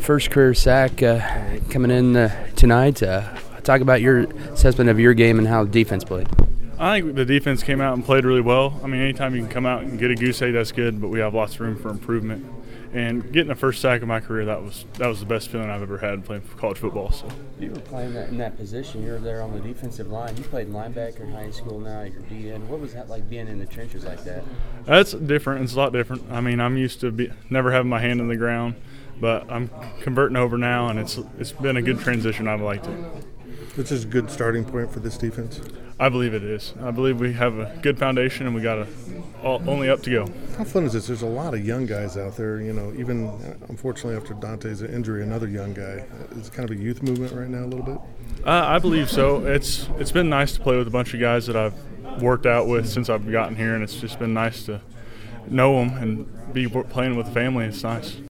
first career sack coming in tonight. Talk about your assessment of your game and how the defense played. I think the defense came out and played really well. I mean, anytime you can come out and get a goose egg, that's good, but we have lots of room for improvement. And getting the first sack of my career, that was the best feeling I've ever had playing college football. So you were playing in that position. You were there on the defensive line. You played linebacker in high school. Now you're DN. What was that like being in the trenches like that? That's different. It's a lot different. I mean, I'm used to never having my hand in the ground, but I'm converting over now, and it's been a good transition. I've liked it. This is a good starting point for this defense. I believe it is. I believe we have a good foundation, and we got only up to go. How fun is this? There's a lot of young guys out there. You know, even unfortunately after Dante's injury, another young guy. It's kind of a youth movement right now, a little bit. I believe so. It's been nice to play with a bunch of guys that I've worked out with since I've gotten here, and it's just been nice to know them and be playing with the family. It's nice.